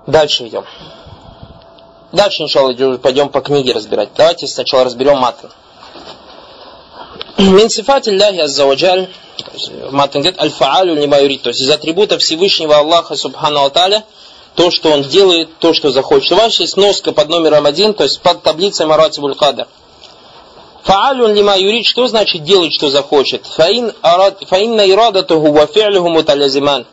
Дальше идем. Дальше, иншаллах, пойдем по книге разбирать. Давайте сначала разберем матн. Мин сифати Аллахи азза ва джаль, матн говорит, аль-фаалю лима юрид, то есть из атрибутов Всевышнего Аллаха субхану ва тааля, то, что он делает, то, что захочет. У вас есть носка под номером 1, то есть под таблицей маратибуль кадр. Фаалюн лима юрид, что значит делать, что захочет? Фаинна ирадатуху ва фи'люху муталязиман.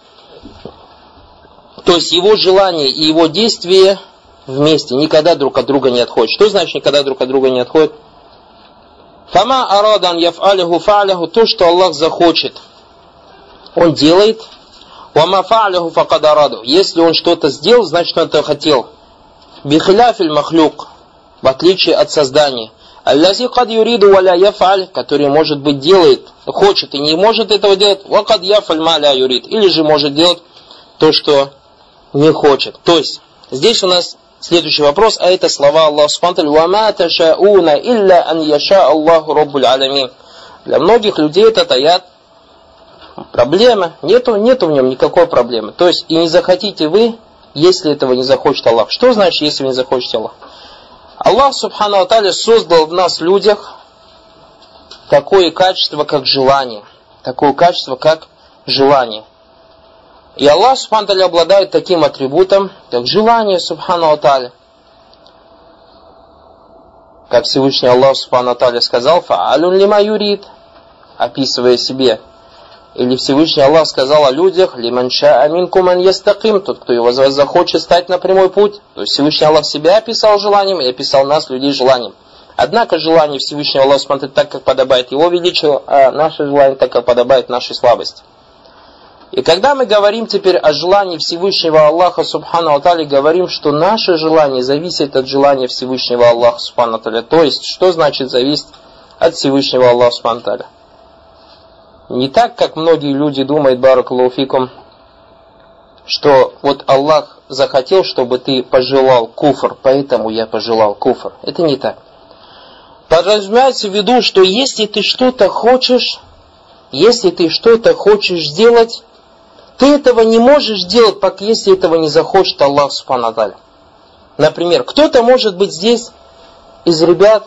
То есть его желание и его действие вместе, никогда друг от друга не отходят. Что значит никогда друг от друга не отходят? Фама арадан яф'алюху фа'ляху, то, что Аллах захочет, он делает. Вама фа'ляху факад араду. Если он что-то сделал, значит он это хотел. Бихиляфиль махлюк, в отличие от создания. Аллази кад юриду валя яф'аль, который, может быть, делает, хочет и не может этого делать. Вакад яф'аль ма ля юрид. Или же может делать то, что не хочет. То есть, здесь у нас следующий вопрос, а это слова Аллаха субхану ва тааля: «Ва ташауна илля ан яша Аллаху раббуль аламин». Для многих людей это таят проблема. Нету в нем никакой проблемы. То есть, и не захотите вы, если этого не захочет Аллах. Что значит, если вы не захочете Аллах? Аллах субхану ва тааля создал в нас, людях, такое качество, как желание. Такое качество, как желание. И Аллах субхану ва тааля обладает таким атрибутом, как желание субхану ва тааля. Как Всевышний Аллах субхану ва тааля сказал: «Фа'алюн лима юрид», описывая себе. Или Всевышний Аллах сказал о людях: «Лиман ша'a минкум ан ястаким», тот, кто его захочет стать на прямой путь. То есть Всевышний Аллах себя описал желанием и описал нас, людей, желанием. Однако желание Всевышнего Аллаха смотрит так, как подобает его величию, а наше желание так, как подобает нашей слабости. И когда мы говорим теперь о желании Всевышнего Аллаха субхану ва тааля, говорим, что наше желание зависит от желания Всевышнего Аллаха субхану ва тааля. То есть, что значит зависит от Всевышнего Аллаха субхану ва тааля? Не так, как многие люди думают, баракаллаху фикум, что вот Аллах захотел, чтобы ты пожелал куфр, поэтому я пожелал куфр. Это не так. Подразумевается в виду, что если ты что-то хочешь сделать, ты этого не можешь делать, пока если этого не захочет Аллах субхану ва тааля. Например, кто-то, может быть, здесь из ребят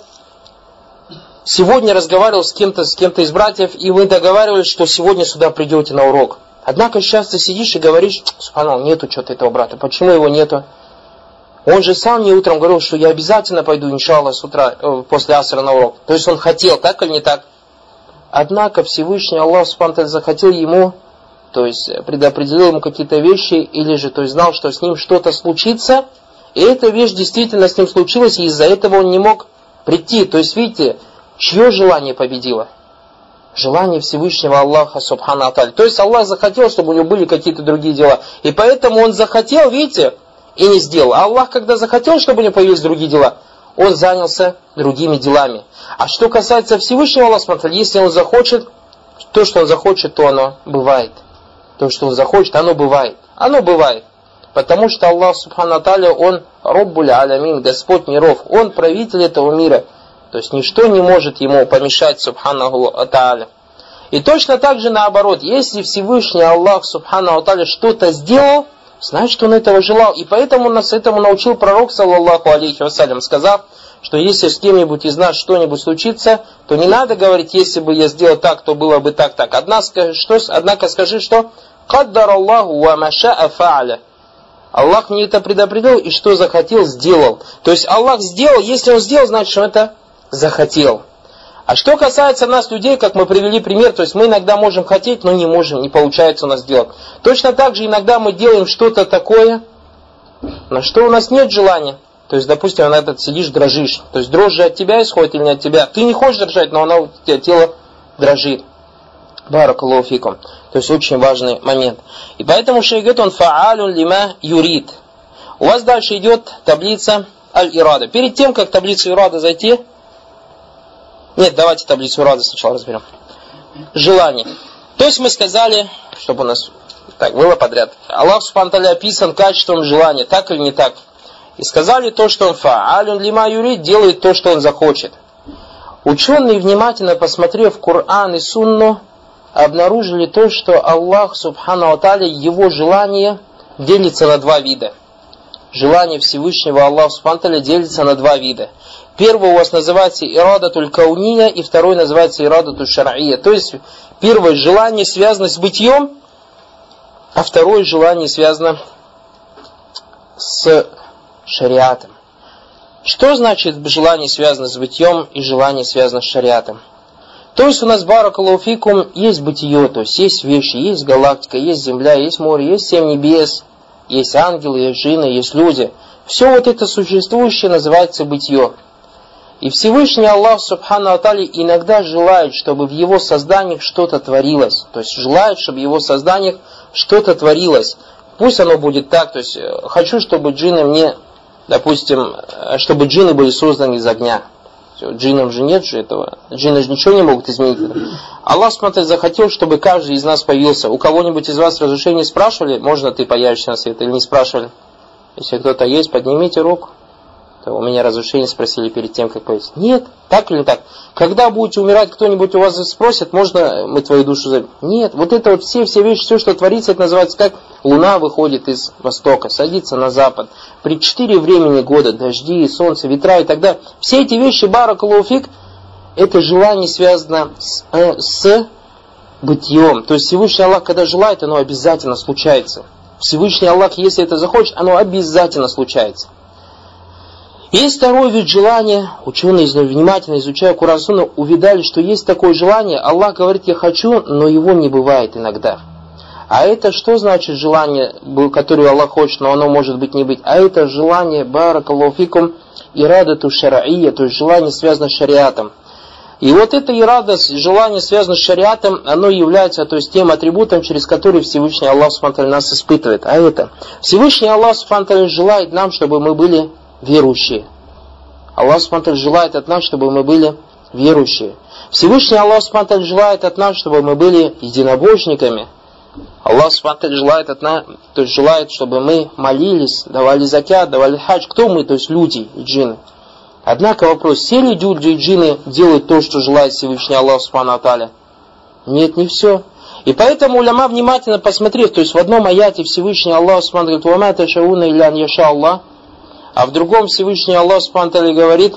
сегодня разговаривал с кем-то из братьев, и вы договаривались, что сегодня сюда придете на урок. Однако сейчас ты сидишь и говоришь: субханаллах, нету что-то этого брата. Почему его нету? Он же сам мне утром говорил, что я обязательно пойду, иншаллах, с утра, после асра на урок. То есть он хотел, так или не так? Однако Всевышний Аллах субхану ва тааля захотел ему, то есть предопределил ему какие-то вещи, или же, то есть знал, что с ним что-то случится, и эта вещь действительно с ним случилась, и из-за этого он не мог прийти. То есть, видите, чье желание победило? Желание Всевышнего Аллаха субхану ва тааля. То есть Аллах захотел, чтобы у него были какие-то другие дела. И поэтому он захотел, видите, и не сделал. А Аллах, когда захотел, чтобы у него появились другие дела, он занялся другими делами. А что касается Всевышнего Аллаха субхану ва тааля, если он захочет, то, что он захочет, то оно бывает. То, что он захочет, оно бывает. Оно бывает. Потому что Аллах субхану ва тааля, он раббуль аламин, Господь миров. Он правитель этого мира. То есть ничто не может ему помешать субханаху ва тааля. И точно так же наоборот, если Всевышний Аллах субхану ва тааля что-то сделал, значит он этого желал. И поэтому нас этому научил пророк саллаллаху алейхи вассалям, сказав, что если с кем-нибудь из нас что-нибудь случится, то не надо говорить: если бы я сделал так, то было бы так. Однако скажи, что «Каддар Аллаху ва маша'a фа'аля». Аллах мне это предопределил, и что захотел, сделал. То есть Аллах сделал, если он сделал, значит он это захотел. А что касается нас, людей, как мы привели пример, то есть мы иногда можем хотеть, но не можем, не получается у нас сделать. Точно так же иногда мы делаем что-то такое, на что у нас нет желания. То есть, допустим, иногда ты сидишь, дрожишь. То есть дрожь же от тебя исходит или не от тебя. Ты не хочешь дрожать, но у тебя тело дрожит. Баракаллаху фикум. То есть очень важный момент. И поэтому шейх говорит, он фа'алюн лима юрид. У вас дальше идет таблица аль-ирада. Перед тем, как таблицу ирада зайти, нет, давайте таблицу ирада сначала разберем. Желание. То есть мы сказали, чтобы у нас так было подряд. Аллах субхану ва тааля описан качеством желания, так или не так. И сказали то, что он фа'алюн лима юрид, делает то, что он захочет. Ученые, внимательно посмотрев Коран и Сунну, обнаружили то, что Аллах субхану ва тааля, его желание делится на два вида. желание Всевышнего Аллаха Субхану ва Тааля делится на два вида. Первый у вас называется ирадатуль кауния, и второй называется ирадатуль шар'ия. То есть, первое желание связано с бытием, а второе желание связано с шариатом. Что значит желание связано с бытием и желание связано с шариатом? То есть у нас, баракаллаху фикум, есть бытие, то есть есть вещи, есть галактика, есть земля, есть море, есть 7 небес, есть ангелы, есть джинны, есть люди. Все вот это существующее называется бытие. И Всевышний Аллах Субхану ва Тааля иногда желает, чтобы в его созданиях что-то творилось. То есть желает, чтобы в его созданиях что-то творилось. Пусть оно будет так, то есть хочу, чтобы джинны мне, допустим, чтобы джинны были созданы из огня. Джиннам же нет же этого. Джинны же ничего не могут изменить. Аллах смотрит, захотел, чтобы каждый из нас появился. У кого-нибудь из вас разрешение спрашивали, можно ты появишься на свет, или не спрашивали? Если кто-то есть, поднимите руку. То у меня разрешение спросили перед тем, как появиться. Нет, так или не так? Когда будете умирать, кто-нибудь у вас спросит, можно мы твою душу заберем? Нет, вот это вот все вещи, все, что творится, это называется как луна выходит из востока, садится на запад. При 4 времени года, дожди, солнце, ветра и так далее. Все эти вещи, баракаллаху фик, это желание связано с бытием. То есть Всевышний Аллах, когда желает, оно обязательно случается. Всевышний Аллах, если это захочет, оно обязательно случается. Есть второй вид желания. Ученые, внимательно изучая Куран Сунну, увидали, что есть такое желание. Аллах говорит, я хочу, но его не бывает иногда. А это что значит желание, которое Аллах хочет, но оно может быть не быть? А это желание, баракаллаху фикум, ирадату шар'ия, то есть желание связано с шариатом. И вот это ирада, желание связано с шариатом, оно является, то есть, тем атрибутом, через который Всевышний Аллах Субхану ва Тааля нас испытывает. А это Всевышний Аллах Субхану ва Тааля желает нам, чтобы мы были верующие. Аллах Субхану ва Тааля желает от нас, чтобы мы были верующие. Всевышний Аллах Субхану ва Тааля желает от нас, чтобы мы были единобожниками. Аллах Субхану ва Тааля желает от нас, то есть желает, чтобы мы молились, давали закят, давали хадж. Кто мы? То есть люди и джинны. Однако вопрос, все ли люди и джинны делают то, что желает Всевышний Аллах Субхану ва Тааля? Нет, не все. И поэтому уляма, внимательно посмотрев, то есть в одном аяте Всевышний Аллах Субхану ва Тааля говорит, «Ва ма ташауна илля ан яша Аллах», а в другом Всевышний Аллах Субхану ва Тааля говорит,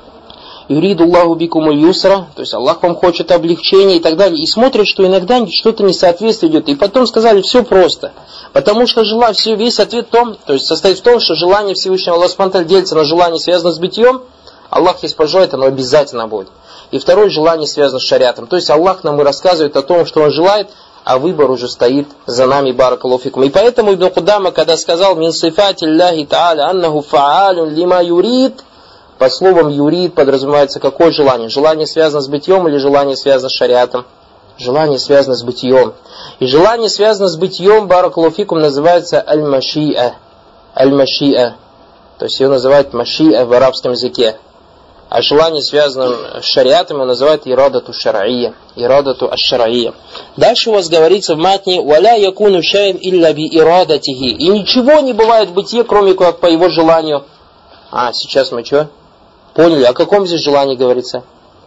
«Юриду Аллаху бикумуль юсра», то есть Аллах вам хочет облегчения и так далее. И смотрят, что иногда что-то несоответствие идет. И потом сказали, все просто. Потому что весь ответ в том, то есть состоит в том, что желание Всевышнего Аллаха Субхану ва Тааля делится на желание, связанное с бытием. Аллах, если пожелает, оно обязательно будет. И второе желание связано с шариатом. То есть Аллах нам и рассказывает о том, что Он желает, а выбор уже стоит за нами, баракаллаху фикум. И поэтому Ибн Кудама, когда сказал «Мин сифати Аллахи Та'аля аннаху фа'алюн лима юрид», под словом юрид подразумевается какое желание? Желание связано с бытием или желание связано с шариатом? Желание связано с бытием. И желание связано с бытием, баракаллаху фикум, называется аль-маши'a. Аль-маши'a. То есть ее называют маши'a в арабском языке. А желание, связанное с шариатом, его называют ирадату шар'ия. Ирадату аш-шар'ия. Дальше у вас говорится в матне «Валя якуну шайм илля би ирадатихи». И ничего не бывает в бытие, кроме как по его желанию. Сейчас мы что? Поняли? О каком здесь желании говорится?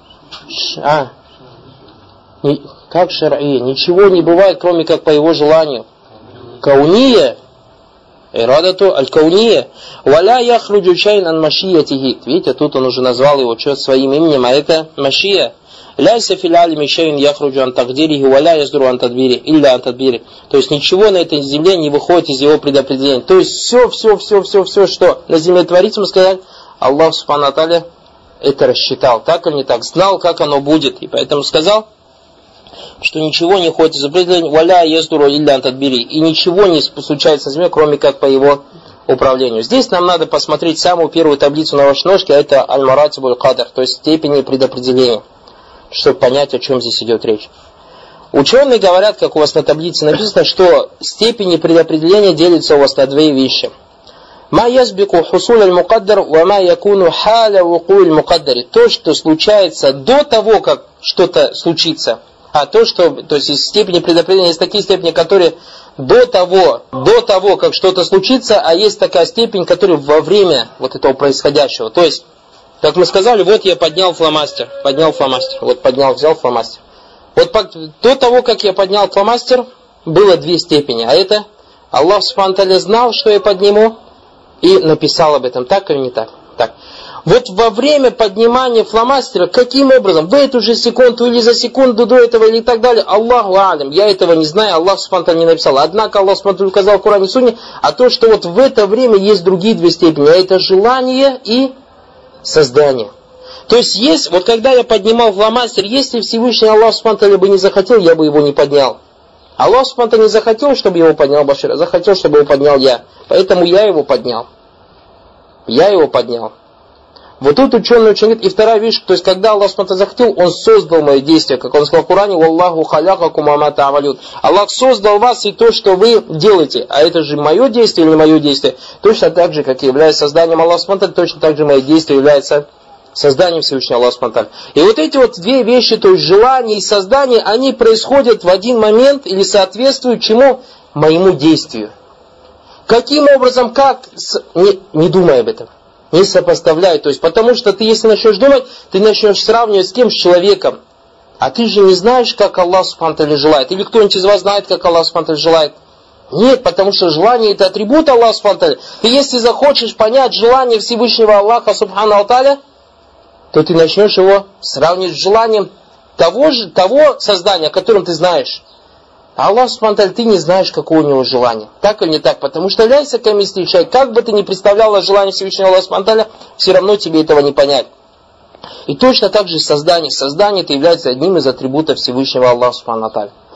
Как шар'ия? Ничего не бывает, кроме как по его желанию. Кауния. Ирадату аль-кауния. Валя яхруджу шайн ан машиятихи. Видите, тут он уже назвал его своим именем, а это машия. Ляйса фил алими шайн яхруджу ан тагдирихи, валя яздуру ан тадбири, илля ан тадбири. То есть ничего на этой земле не выходит из его предопределения. То есть все, что на земле творится, мы сказали, Аллах Субхану ва Тааля это рассчитал. Так или не так? Знал, как оно будет. И поэтому сказал, что ничего не ходит из определения, валя яздуру илля ан тадбири. И ничего не случается на земле, кроме как по его управлению. Здесь нам надо посмотреть самую первую таблицу на вашей ножке, а это аль-маратибуль кадр, то есть степени предопределения, чтобы понять, о чем здесь идет речь. Ученые говорят, как у вас на таблице написано, что степени предопределения делятся у вас на две вещи. Ма язбику хусуль аль-мукаддар, ва ма якуну халя вукуиль мукаддари. То, что случается до того, как что-то случится. То есть из степени предопределения есть такие степени, которые до того, как что-то случится, а есть такая степень, которая во время вот этого происходящего. То есть, как мы сказали, вот я поднял фломастер. Взял фломастер. Вот до того, как я поднял фломастер, было две степени. А это Аллах Субхану ва Тааля знал, что я подниму, и написал об этом, так или не так? Так. Вот во время поднимания фломастера, каким образом, в эту же секунду или за секунду до этого или так далее, Аллаху алям, я этого не знаю, Аллах субхану не написал. Однако Аллах субхану указал в Коране и Сунне, а то, что вот в это время есть другие две степени, а это желание и создание. То есть, вот когда я поднимал фломастер, если Всевышний Аллах субхану бы не захотел, я бы его не поднял. Аллах субхану не захотел, чтобы его поднял Башир, а захотел, чтобы его поднял я. Поэтому я его поднял. Я его поднял. Вот тут ученый очень говорит. И вторая вещь, то есть когда Аллах субхану захотел, Он создал мои действия. Как Он сказал в Коране, «Валлаху халяхакум ама та'амалюн». Аллах создал вас и то, что вы делаете. А это же мое действие или не мое действие? Точно так же, как и является созданием Аллаха субхану, точно так же мои действия являются созданием Всевышнего Аллаха субхану. И вот эти вот две вещи, то есть желание и создание, они происходят в один момент или соответствуют чему? Моему действию. Каким образом, как? Не думай об этом. Не сопоставляй. То есть, потому что ты, если начнешь думать, ты начнешь сравнивать с кем? С человеком. А ты же не знаешь, как Аллах субхану желает. Или кто-нибудь из вас знает, как Аллах субхану желает? Нет, потому что желание это атрибут Аллаха субхану. И если захочешь понять желание Всевышнего Аллаха субхану алталя, то ты начнешь его сравнивать с желанием того создания, о котором ты знаешь. А Аллах субхану ты не знаешь, какое у него желание. Так или не так? Потому что ляйся камистый человек, как бы ты ни представлял желание Всевышнего Аллаха субхану, все равно тебе этого не понять. И точно так же создание. Создание это является одним из атрибутов Всевышнего Аллаха субхану.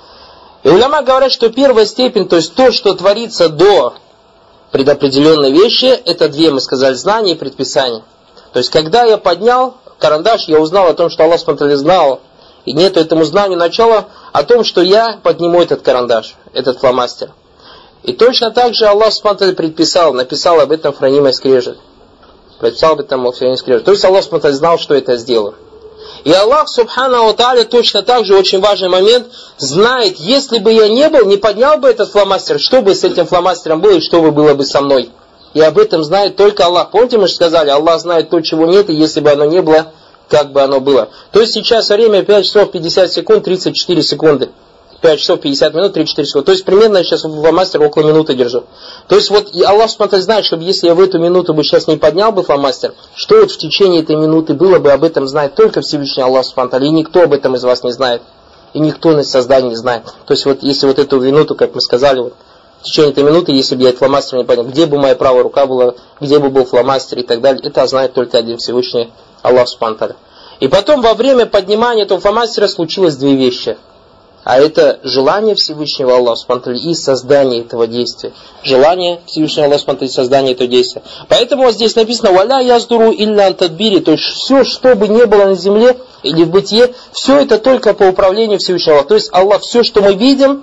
И уляма говорят, что первая степень, то есть то, что творится до предопределенной вещи, это две, мы сказали, знания и предписания. То есть когда я поднял карандаш, я узнал о том, что Аллах субхану знал, и нет этому знанию начала о том, что я подниму этот карандаш, этот фломастер. И точно так же Аллах субхану предписал, написал об этом в хранимой скрежет. Предписал об этом в хранимой скрежет. То есть Аллах субхану знал, что это сделаю. И Аллах субхану тааля точно так же, очень важный момент, знает, если бы я не поднял бы этот фломастер, что бы с этим фломастером было и что бы было бы со мной. И об этом знает только Аллах. Помните, мы же сказали, Аллах знает то, чего нет, и если бы оно не было, как бы оно было. То есть сейчас время 5 часов 50 секунд, 34 секунды. 5 часов 50 минут, 34 секунды. То есть примерно я сейчас фломастер около минуты держу. То есть вот и Аллах субхану знает, чтобы если я в эту минуту бы сейчас не поднял бы фломастер, что вот в течение этой минуты было бы, об этом знает только Всевышний Аллах субхану, и никто об этом из вас не знает. И никто на создании не знает. То есть вот если вот эту минуту, как мы сказали, вот, в течение этой минуты, если бы я этот фломастер не поднял, где бы моя правая рука была, где бы был фломастер и так далее, это знает только один Всевышний Аллах субхану. И потом во время поднимания этого фломастера случилось две вещи. А это желание Всевышнего Аллаха субхану и создание этого действия. Желание Всевышнего Аллаха субхану и создание этого действия. Поэтому вот здесь написано «Валя яздуру илля антадбири», то есть все, что бы ни было на земле или в бытие, все это только по управлению Всевышнего Аллаха. То есть Аллах, все, что мы видим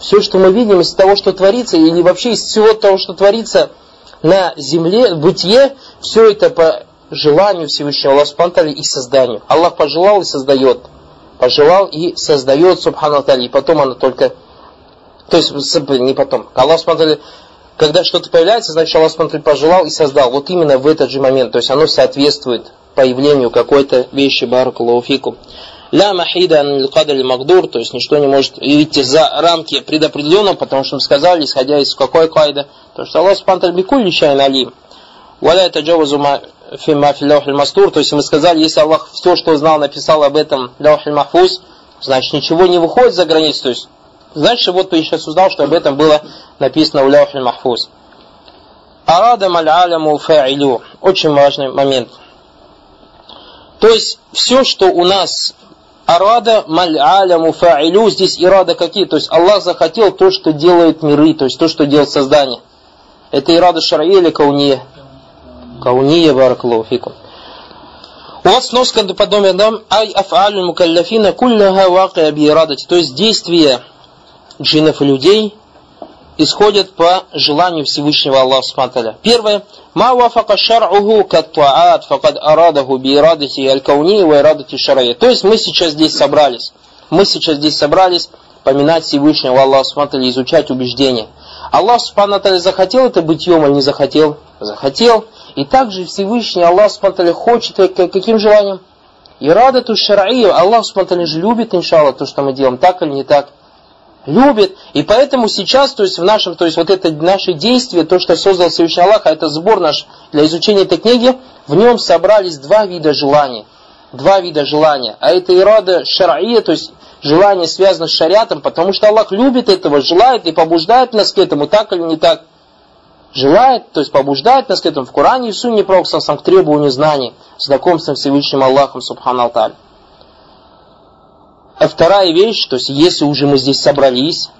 из того, что творится, или вообще из всего того, что творится на земле, в бытие, все это по желанию Всевышнего Аллаха субхану и созданию. Аллах пожелал и создает. Пожелал и создает, субхану тааля, и потом оно только... То есть, не потом. Аллах субхану, когда что-то появляется, значит Аллах субхану пожелал и создал. Вот именно в этот же момент. То есть оно соответствует появлению какой-то вещи. Баракаллаху фикум. Ля махида аль-кадр магдур, то есть ничто не может выйти за рамки предопределенного, потому что мы сказали, исходя из какой кайда, то что Аллах субхану бикулли шайин алим. Валя таджавазу фимма фи лаухиль мастур, то есть мы сказали, если Аллах все, что знал, написал об этом лаухиль махфуз, значит ничего не выходит за границу, то есть значит вот ты сейчас узнал, что об этом было написано в лаухиль махфуз. Арада маль аляму фа'илю, очень важный момент. То есть все, что у нас арада маль аляму фа'илю, здесь ирада какие, то есть Аллах захотел то, что делает миры, то есть то, что делает создание. Это ирада шар'ия или кауния? Кауния, баракаллаху фикум. У вас сноска подобная нам ай аф'алю мукалляфина кулляха вакия би ирадати. То есть действия джиннов и людей исходят по желанию Всевышнего Аллаха субхану тааля. Первое. Ма вафака шар'уху кат-туаат факад арадаху би ирадати аль-кауния ва ирадати шар'ия. То есть мы сейчас здесь собрались поминать Всевышнего Аллаха субхану тааля, изучать убеждения. Аллах субхану тааля захотел это бытием или не захотел? Захотел. И также Всевышний Аллах субхану тааля хочет каким желанием? Ирадату шар'ию. Аллах субхану тааля же любит, иншаллах, то, что мы делаем, так или не так. Любит. И поэтому сейчас, то есть в нашем, то есть вот это наши действия, то, что создал Всевышний Аллах, а это сбор наш для изучения этой книги, в нем собрались два вида желаний. Два вида желания. А это ирада шар'ия, то есть желание связано с шариатом, потому что Аллах любит этого, желает и побуждает нас к этому, так или не так. Желает, то есть побуждает нас к этому в Коране и в Сунне Пророка к требованию знаний, знакомством с Всевышним Аллахом, субхану тааля. А вторая вещь, то есть если уже мы здесь собрались,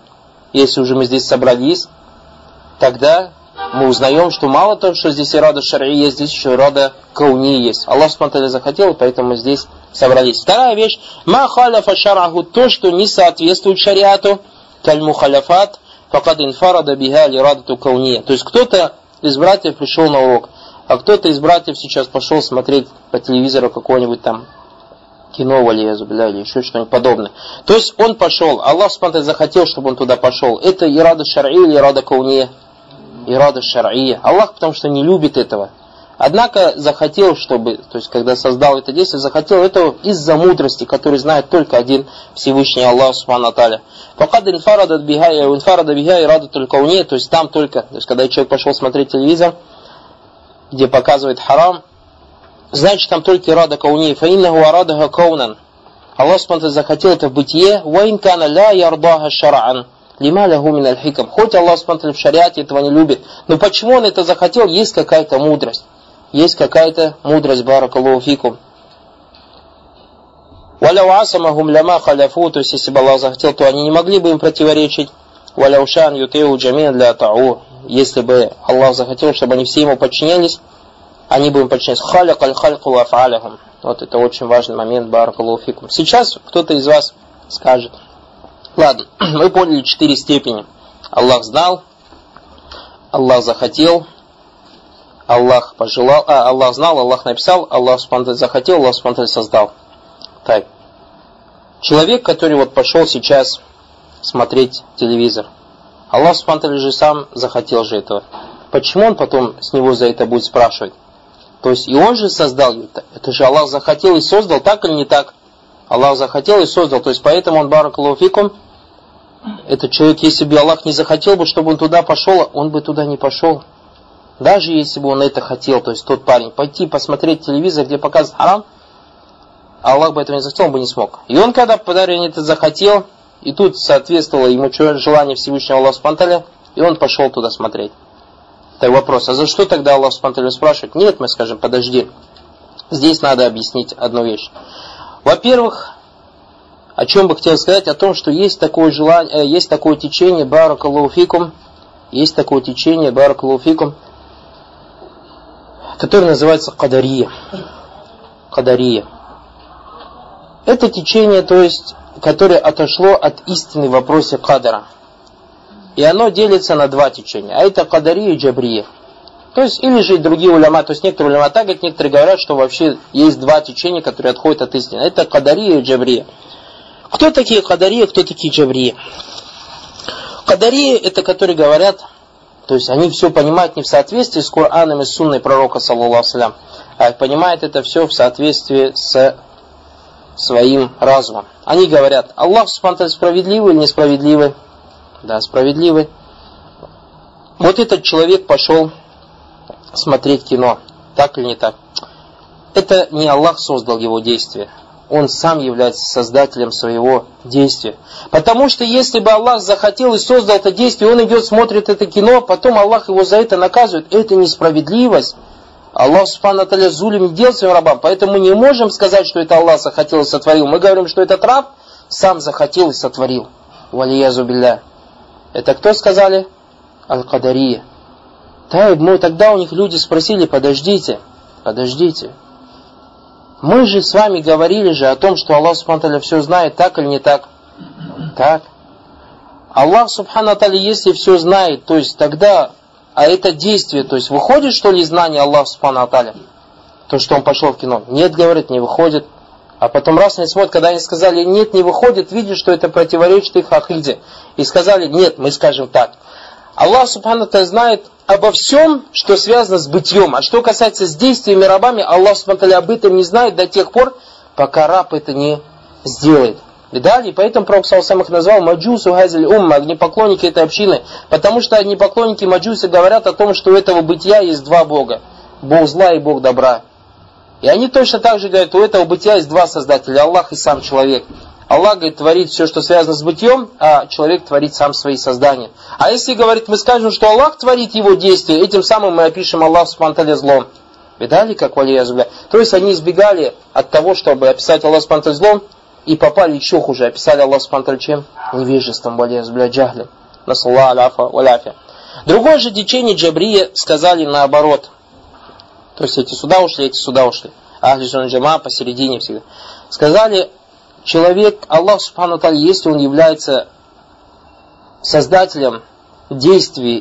тогда мы узнаем, что мало того, что здесь ирада шар'и есть, здесь еще ирада кауни есть. Аллах субхану захотел, поэтому мы здесь собрались. Вторая вещь, ма халяфа шар'аху, то, что не соответствует шариату, каль мухаляфат, факад инфарада биха ирадату кауния. То есть кто-то из братьев пришел на урок, а кто-то из братьев сейчас пошел смотреть по телевизору какое-нибудь там кино, или еще что-нибудь подобное. То есть он пошел, Аллах субхану захотел, чтобы он туда пошел. Это ирада шар'и или ирада кауния? Ирада шар'ия. Аллах, потому что не любит этого. Однако захотел, чтобы, то есть когда создал это действие, захотел этого из-за мудрости, который знает только один Всевышний Аллах субхану тааля. Факад инфарада биха ирадатуль кауния, то есть там только, то есть когда человек пошел смотреть телевизор, где показывает харам, значит там только ирада кауния. Фаиннаху арадаха каунан. Аллах субхану захотел это в бытие. Ваин кана ля ярдаха шар'ан. Лима лягу мин аль-хикам. Хоть Аллах субхану в шариате этого не любит. Но почему он это захотел? Есть какая-то мудрость. Баракаллаху фикум. Валяу асамахум ляма халяфу, то есть если бы Аллах захотел, то они не могли бы им противоречить. Валяу шан ютеу джамин для тау. Если бы Аллах захотел, чтобы они все ему подчинялись, они бы им подчинялись. Халяк аль-хальку вафа'алахум. Вот это очень важный момент, баракаллаху фикум. Сейчас кто-то из вас скажет: ладно, мы поняли 4 степени. Аллах знал, Аллах захотел, Аллах пожелал, Аллах знал, Аллах написал, Аллах субхану захотел, Аллах субхану создал. Так. Человек, который вот пошел сейчас смотреть телевизор, Аллах субхану же сам захотел же этого. Почему он потом с него за это будет спрашивать? То есть и он же создал это. Это же Аллах захотел и создал, так или не так? Аллах захотел и создал. То есть поэтому он, баракаллаху фикум, этот человек, если бы Аллах не захотел бы, чтобы он туда пошел, он бы туда не пошел. Даже если бы он это хотел, то есть тот парень, пойти посмотреть телевизор, где показывают харам, Аллах бы этого не захотел, он бы не смог. И он, когда парень это захотел, и тут соответствовало ему желание Всевышнего Аллаха субхану тааля, и он пошел туда смотреть. Так вопрос, а за что тогда Аллах субхану тааля спрашивает? Нет, мы скажем, подожди. Здесь надо объяснить одну вещь. Во-первых, о чем бы хотел сказать, о том, что есть такое желание, есть такое течение, баракаллаху фикум, которое называется кадария. Это течение, то есть, которое отошло от истины в вопросе кадара. И оно делится на 2 течения. А это кадария и джабрия. То есть, или же и другие уляма. То есть, некоторые уляма так говорят, некоторые говорят, что вообще есть 2 течения, которые отходят от истины. Это кадария и джабрия. Кто такие кадария, кто такие джабрия? Кадария это которые говорят, то есть они все понимают не в соответствии с Кораном и Сунной пророка, саллаллаху алейхи ва саллям, а понимают это все в соответствии с своим разумом. Они говорят: Аллах субхану тааля справедливый или несправедливый? Да, справедливый. Вот этот человек пошел смотреть кино, так или не так? Это не Аллах создал его действие. Он сам является создателем своего действия. Потому что если бы Аллах захотел и создал это действие, он идет, смотрит это кино, потом Аллах его за это наказывает. Это несправедливость. Аллах субхану тааля зулим не делал своим рабам. Поэтому мы не можем сказать, что это Аллах захотел и сотворил. Мы говорим, что этот раб сам захотел и сотворил. Валиязу билля. Это кто сказали? Аль-Кадария. Тогда у них люди спросили: подождите. Мы же с вами говорили же о том, что Аллах субхану тааля все знает, так или не так? Так. Аллах субхану тааля, если все знает, то есть тогда, а это действие, то есть выходит, что ли, знание Аллаха субхану тааля? То, что он пошел в кино. Нет, говорит, не выходит. А потом раз они смотрят, когда они сказали: нет, не выходит, видят, что это противоречит их акиде. И сказали: нет, мы скажем так. Аллах субхану тааля знает обо всем, что связано с бытием. А что касается с действиями рабами, Аллах субхану тааля об этом не знает до тех пор, пока раб это не сделает. Видали? Поэтому Пророк саллаллаху их назвал маджусу газиль умма, огнепоклонники этой общины. Потому что огнепоклонники маджусы говорят о том, что у этого бытия есть два Бога. Бог зла и Бог добра. И они точно так же говорят, у этого бытия есть два создателя, Аллах и сам человек. Аллах, говорит, творит все, что связано с бытием, а человек творит сам свои создания. А если, говорит, мы скажем, что Аллах творит его действия, этим самым мы опишем Аллах субхану ва тааля злом. Видали, как валиязубля? То есть они избегали от того, чтобы описать Аллах субхану ва тааля злом, и попали еще хуже. Описали Аллах субхану ва тааля чем? Невежеством, валиязубля, джахлем. Насаллаху аляфа валяфя. Другое же течение джабрия сказали наоборот. То есть эти сюда ушли, Ахли сунна джама посередине всегда. Сказали, человек, Аллах субхану ва тааля, если он является создателем действий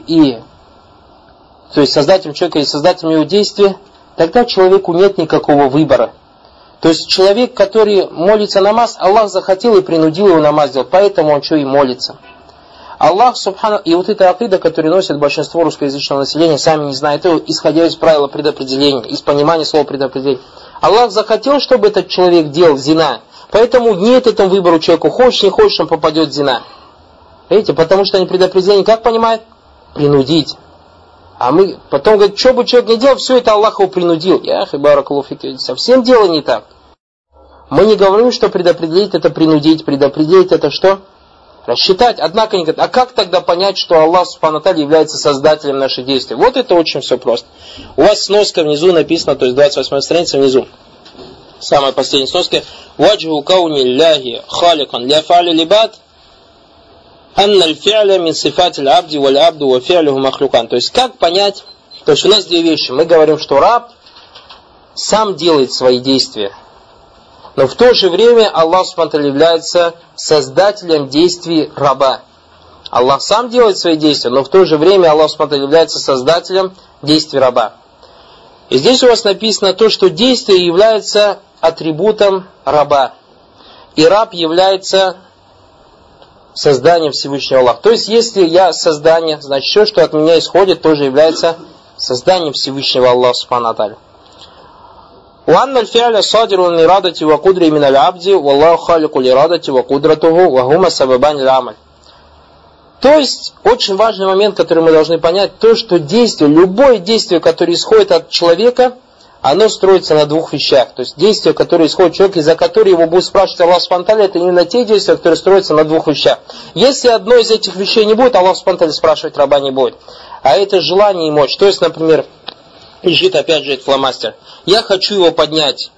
то есть создателем человека и создателем его действия, тогда человеку нет никакого выбора. То есть человек, который молится намаз, Аллах захотел и принудил его намаз делать, поэтому он что и молится. Аллах субхану... И вот эта акида, которую носит большинство русскоязычного населения, сами не знают его, исходя из правила предопределения, из понимания слова предопределения. Аллах захотел, чтобы этот человек делал зина, поэтому нет этому выбору человеку, хочешь не хочешь, он попадет в зина. Видите, потому что они предопределение как понимают? Принудить. А мы потом говорим, что бы человек не делал, все это Аллах его принудил. Совсем дело не так. Мы не говорим, что предопределить это принудить, предопределить это что? Рассчитать. Однако они говорят, а как тогда понять, что Аллах субхану ва тааля является создателем наших действий? Вот это очень все просто. У вас сноска внизу написано, то есть 28 страница внизу. Самая последняя сноска. Ваджху кауни ляхи халикан ля фа'ли либад анна аль-фи'ля мин сифати аль-абди валь-абду ва фи'люху махлюкан. То есть как понять? То есть у нас две вещи. Мы говорим, что раб сам делает свои действия. Но в то же время Аллах субхану ва тааля является создателем действий раба. Аллах сам делает свои действия, но в то же время Аллах субхану ва тааля является создателем действий раба. И здесь у вас написано то, что действие является атрибутом раба. И раб является созданием Всевышнего Аллаха. То есть, если я создание, значит, все, что от меня исходит, тоже является созданием Всевышнего Аллаха субхану ва тааля. وأن الفعل صادر من إرادة وقدرة من العبد والله خالق الإرادة وقدرته وهما سببان العمل. То есть, очень важный момент, который мы должны понять, то, что действие, любое действие, которое исходит от человека, оно строится на двух вещах. То есть, действие, которое исходит от человека, из-за которого его будет спрашивать Аллах субхану ва тааля, это именно те действия, которые строятся на двух вещах. Если одно из этих вещей не будет, Аллах субхану ва тааля спрашивать раба не будет. А это желание и мощь. То есть, например, лежит опять же этот фломастер. Я хочу его поднять.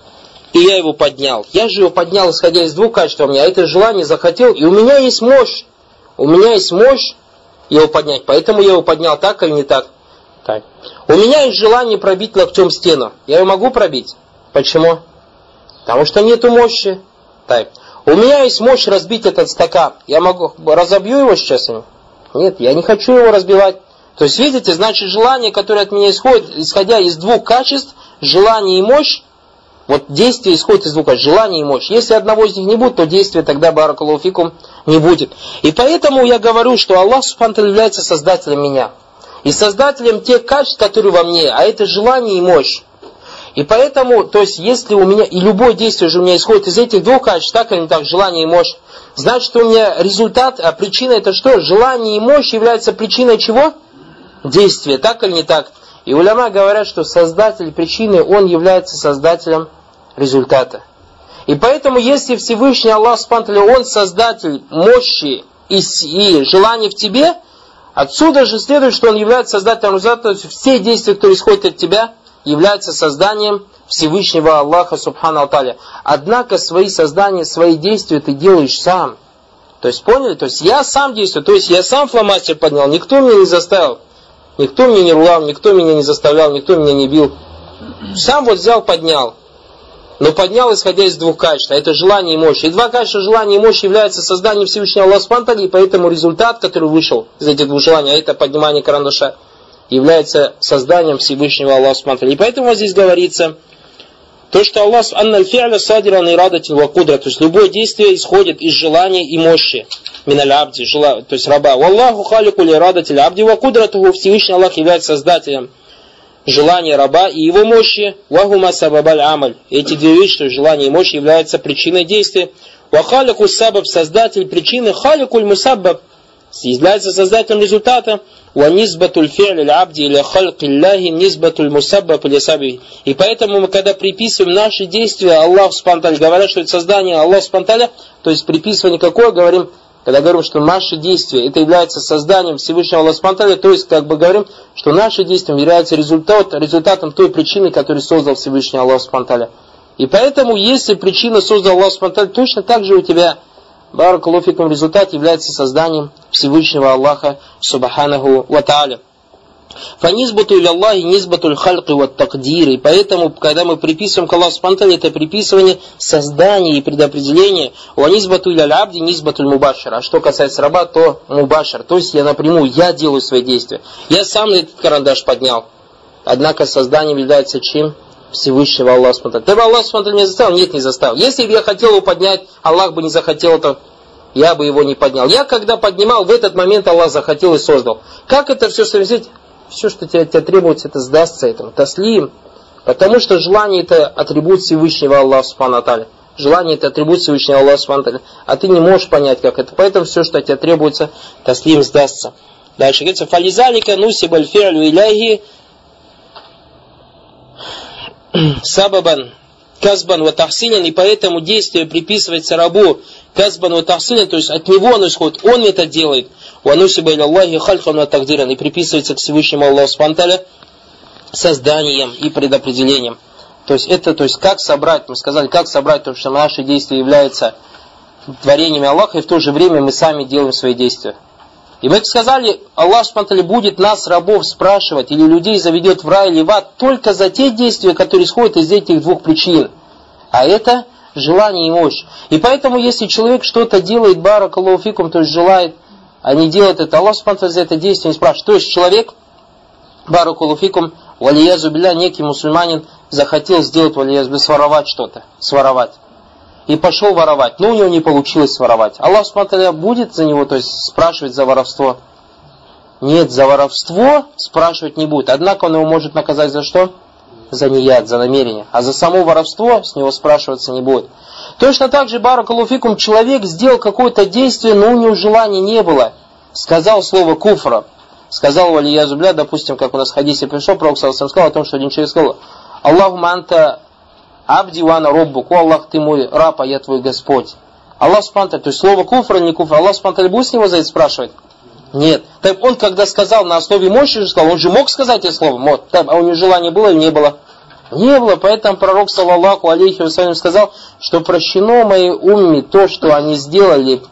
И я его поднял. Я же его поднял, исходя из двух качеств у меня. А это желание захотел. И у меня есть мощь. У меня есть мощь его поднять. Поэтому я его поднял так или не так. Так. У меня есть желание пробить локтем стену. Я ее могу пробить. Почему? Потому что нету мощи. Так. У меня есть мощь разбить этот стакан. Я могу разобью его сейчас? Нет, я не хочу его разбивать. То есть, видите, значит, желание, которое от меня исходит, исходя из двух качеств, желание и мощь, вот действие исходит из двух качеств, желание и мощь. Если одного из них не будет, то действия тогда, баракаллаху фикум, не будет. И поэтому я говорю, что Аллах субхану ва тааля является создателем меня. И создателем тех качеств, которые во мне, а это желание и мощь. И поэтому, то есть, если у меня, и любое действие же у меня исходит из этих двух качеств, так или не так, желание и мощь, значит, у меня результат, а причина это что? Желание и мощь являются причиной чего? Действия, так или не так. И уляма говорят, что создатель причины, он является создателем результата. И поэтому, если Всевышний Аллах субхану ва тааля, он создатель мощи и желания в тебе, отсюда же следует, что он является создателем результата, то есть все действия, которые исходят от тебя, являются созданием Всевышнего Аллаха субхану ва тааля. Однако свои создания, свои действия ты делаешь сам. То есть, поняли? То есть, я сам действую, то есть, я сам фломастер поднял, никто меня не заставил. Никто меня не ругал, никто меня не заставлял, никто меня не бил. Сам вот взял, поднял. Но поднял, исходя из двух качеств. А это желание и мощь. И два качества желания и мощь являются созданием Всевышнего Аллаха субхану ва тааля. И поэтому результат, который вышел из этих двух желаний, а это поднимание карандаша, является созданием Всевышнего Аллаха субхану ва тааля. И поэтому вот здесь говорится, то, что Аллах анна аль-фи'ля садиран ирадатин ва кудра, то есть любое действие исходит из желания и мощи. Миналь абди, то есть раба. Валлаху халику ли ирадатиль абди ва кудратуху, Всевышний Аллах является создателем желания раба и его мощи. Вахума сабабаль амаль. Эти две вещи, то есть желание и мощь, являются причиной действия. Ва халику сабаб, создатель причины, халикуль мусаббаб, является создателем результата. Ва низбатуль фи'ль абди или хальк илляхи низбатуль мусаббаб или саби. И поэтому мы, когда приписываем наши действия Аллаху субхану ва тааля, говорят, что это создание Аллаха субхану ва тааля, то есть приписывание какое, говорим, когда говорим, что наши действия, это является созданием Всевышнего Аллаха субхану ва тааля, то есть как бы говорим, что наши действия являются результатом той причины, которую создал Всевышний Аллах субхану ва тааля. И поэтому, если причина создал Аллах субхану ва тааля, точно так же у тебя, баракаллаху фикум, результат является созданием Всевышнего Аллаха субханаху ва тааля. Фанизбату иля Аллахи низбатуль хальки ва такдири. И поэтому, когда мы приписываем к Аллаху субхану ва тааля, это приписывание создания и предопределения. Ва низбату иля абди низбатуль мубашир. А что касается раба, то мубашир. То есть я напрямую, я делаю свои действия. Я сам этот карандаш поднял. Однако созданием является чем? Всевышнего Аллаха субхану ва тааля. Ты бы Аллах субхану ва тааля меня заставил? Нет, не заставил. Если бы я хотел его поднять, Аллах бы не захотел это, я бы его не поднял. Я когда поднимал, в этот момент Аллах захотел и создал. Как это все совместить? Все, что тебе требуется, это сдастся этому. Таслим. Потому что желание это атрибут Всевышнего Аллаха субхану ва тааля. Желание это атрибут Всевышнего Аллаха субхану ва тааля. А ты не можешь понять, как это. Поэтому все, что тебе требуется, таслим, сдастся. Дальше говорится, фализалика нусибаль фи'лю иляхи сабабан казбан ва тахсинин. И поэтому действие приписывается рабу казбан ва тахсинин, то есть от него оно исходит, он это делает. Ванусиба иля Аллахи хальхан ва тагдиран. И приписывается к Всевышнему Аллаху субхану ва тааля созданием и предопределением. То есть это, как собрать, мы сказали, как собрать то, что наши действия являются творениями Аллаха, и в то же время мы сами делаем свои действия. И мы сказали, Аллах субхану ва тааля будет нас, рабов, спрашивать, или людей заведет в рай или в ад, только за те действия, которые исходят из этих двух причин. А это желание и мощь. И поэтому, если человек что-то делает, баракаллаху фикум, то есть желает, а не делает это, Аллах субхану ва тааля за это действие не спрашивает. То есть человек, баракаллаху фикум, валиязу билля, некий мусульманин захотел сделать валиязу билля, своровать что-то, своровать. И пошел воровать, но у него не получилось своровать. Аллах субхану ва тааля будет за него, то есть спрашивать за воровство? Нет, за воровство спрашивать не будет. Однако он его может наказать за что? За нияд, за намерение. А за само воровство с него спрашиваться не будет. Точно так же, баракаллаху фикум, человек сделал какое-то действие, но у него желания не было. Сказал слово куфра. Сказал валиязу билля, допустим, как у нас в хадисе пришло, пророк саллаллаху алейхи ва саллям сказал о том, что один человек сказал: Аллахумма анта абди ва ана роббук. О Аллах, ты мой раб, а я твой Господь. Аллах субхану ва тааля, то есть слово куфра, не куфра, Аллах субхану ва тааля будет с него за это спрашивать? Нет. Так он, когда сказал на основе мощи, сказал, он же мог сказать это слово, а у него желание было или не было? Не было, поэтому пророк саллаллаху алейхи ва саллям сказал, что прощено моей умме то, что они сделали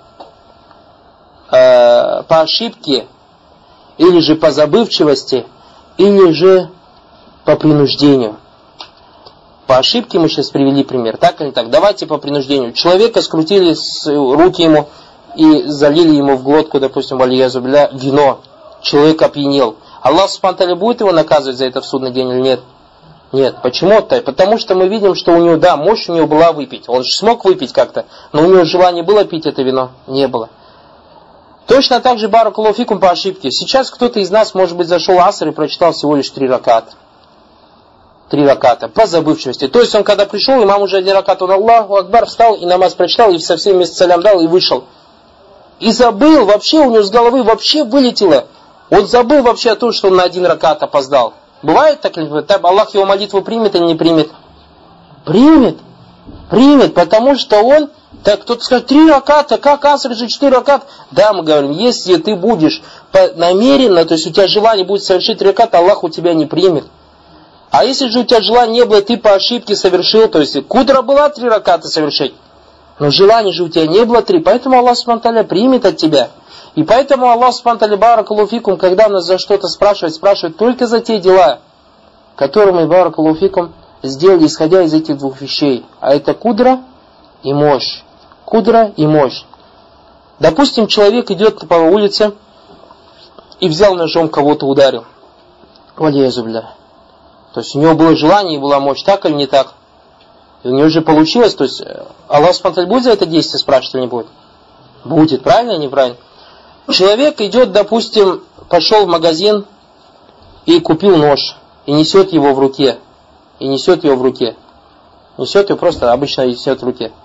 по ошибке, или же по забывчивости, или же по принуждению. По ошибке мы сейчас привели пример, так или так. Давайте по принуждению. Человека скрутили руки ему и залили ему в глотку, допустим, валиязу билля, вино. Человек опьянел. Аллах субхану ва тааля будет его наказывать за это в судный день или нет? Нет. Почему-то? Потому что мы видим, что у него, да, мощь у него была выпить. Он же смог выпить как-то, но у него желание было пить это вино? Не было. Точно так же, баракаллаху фикум, по ошибке. Сейчас кто-то из нас, может быть, зашел аср и прочитал всего лишь 3 раката. 3 раката, по забывчивости. То есть он, когда пришел, имам уже 1 ракат, он Аллаху Акбар, встал и намаз прочитал, и со всеми вместе салям дал, и вышел. И забыл, вообще у него с головы вообще вылетело. Он забыл вообще о том, что он на 1 ракат опоздал. Бывает так? Аллах его молитву примет или не примет? Примет. Примет, потому что он, так кто-то скажет, 3 раката, как аср же 4 раката? Да, мы говорим, если ты будешь намеренно, то есть у тебя желание будет совершить 3 раката, Аллах у тебя не примет. А если же у тебя желания не было, ты по ошибке совершил, то есть кудра была 3 раката совершить, но желания же у тебя не было 3, поэтому Аллах субхану ва тааля примет от тебя. И поэтому Аллах субхану ва тааля, баракаллаху фикум, когда нас за что-то спрашивает только за те дела, которые мы, баракаллаху фикум, сделали, исходя из этих 2 вещей. А это кудра и мощь. Кудра и мощь. Допустим, человек идет по улице и взял ножом кого-то, ударил. Валиязу билля. То есть у него было желание и была мощь, так или не так? И у него же получилось, то есть Аллах субхану ва тааля будет за это действие спрашивать или не будет? Будет, правильно или неправильно? Человек идет, допустим, пошел в магазин и купил нож, и несет его в руке. Несет его просто, обычно несет в руке.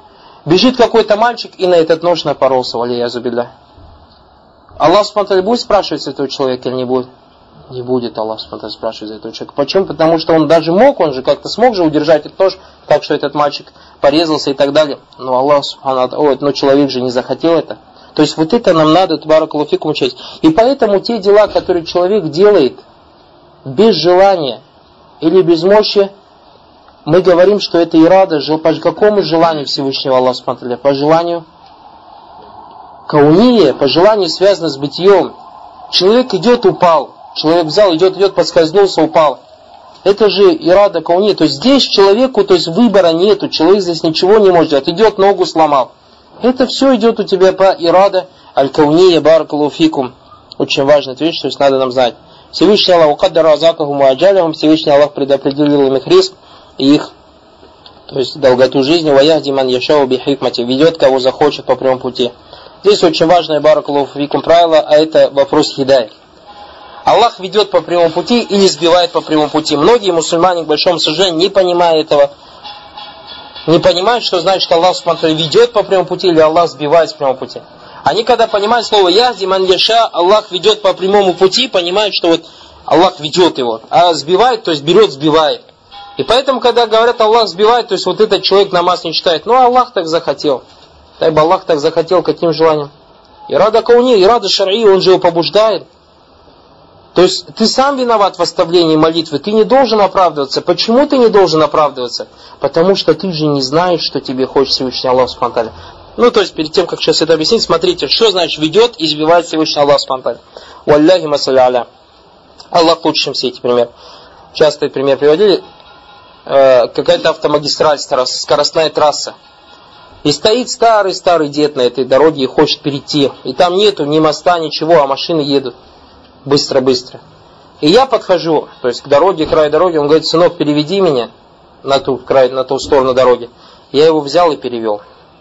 Бежит какой-то мальчик и на этот нож напоролся, валиязу билля. Аллах субхану будет спрашивать с этого человека или не будет? Не будет Аллах субхану спрашивать за этого человека. Почему? Потому что он даже мог, он же как-то смог же удержать этот нож, так что этот мальчик порезался и так далее. Но Аллах субхану, но человек же не захотел это. То есть вот это нам надо, баракаллаху фикум, учить. И поэтому те дела, которые человек делает без желания или без мощи, мы говорим, что это ирада, по какому желанию Всевышнего Аллаха субхану, по желанию кауния, по желанию связано с бытием. Человек идет, упал. Человек взял, идет, подскользнулся, упал. Это же ирада кауния. То есть здесь человеку, то есть выбора нету. Человек здесь ничего не может делать. Идет, ногу сломал. Это все идет у тебя по ирада аль-кауния, баракаллаху фикум. Очень важная вещь, то есть надо нам знать. Всевышний Аллах укаддара азакахум аджалихум, Всевышний Аллах предопределил им их риск и их, то есть долготу жизни, ваяхди ман яшау би хикмати, ведет кого захочет по прямому пути. Здесь очень важное баракаллаху фикум правило, а это вопрос хидай. Аллах ведет по прямому пути или сбивает по прямому пути. Многие мусульмане, к большому сожалению, не понимая этого, не понимают, что значит Аллах субхану ведет по прямому пути или Аллах сбивает с прямого пути. Они когда понимают слово яхди ман яша, Аллах ведет по прямому пути, понимают, что вот Аллах ведет его. А сбивает, то есть берет, сбивает. И поэтому, когда говорят Аллах сбивает, то есть вот этот человек намаз не читает. Ну, Аллах так захотел. Так бы Аллах так захотел, каким желанием? Ирада кауни, ирада шар'и, он же его побуждает. То есть ты сам виноват в оставлении молитвы, ты не должен оправдываться. Почему ты не должен оправдываться? Потому что ты же не знаешь, что тебе хочет Всевышний Аллах субхану ва тааля. Ну, то есть перед тем, как сейчас это объяснить, смотрите, что значит ведет и сбивает Всевышний Аллах субхану ва тааля. Валляхи масалли аля. Аллах лучше, чем все эти примеры. Часто пример приводили. Какая-то автомагистраль, скоростная трасса. И стоит старый дед на этой дороге и хочет перейти. И там нету ни моста, ничего, а машины едут. Быстро. И я подхожу, то есть к дороге, краю дороги, он говорит: сынок, переведи меня на ту сторону дороги. Я его взял и перевел.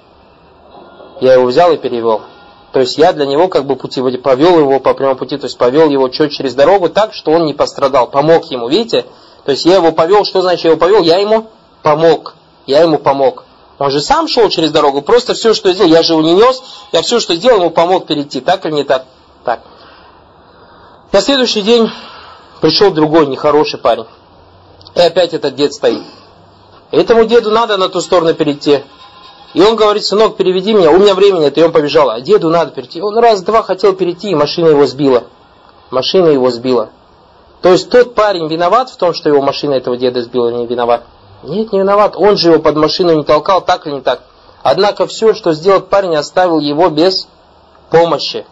То есть я для него как бы повел его по прямому пути, то есть повел его чуть через дорогу так, что он не пострадал, помог ему, видите? То есть я его повел, что значит я его повел? Я ему помог. Он же сам шел через дорогу, просто все, что я сделал, я же его не нес, я все, что сделал, ему помог перейти, так или не так? Так. На следующий день пришел другой нехороший парень. И опять этот дед стоит. Этому деду надо на ту сторону перейти. И он говорит: сынок, переведи меня, у меня времени нет, и он побежал. А деду надо перейти. Он раз-два хотел перейти, и машина его сбила. То есть тот парень виноват в том, что его машина этого деда сбила, не виноват? Нет, не виноват. Он же его под машину не толкал, так или не так. Однако все, что сделал парень, оставил его без помощи.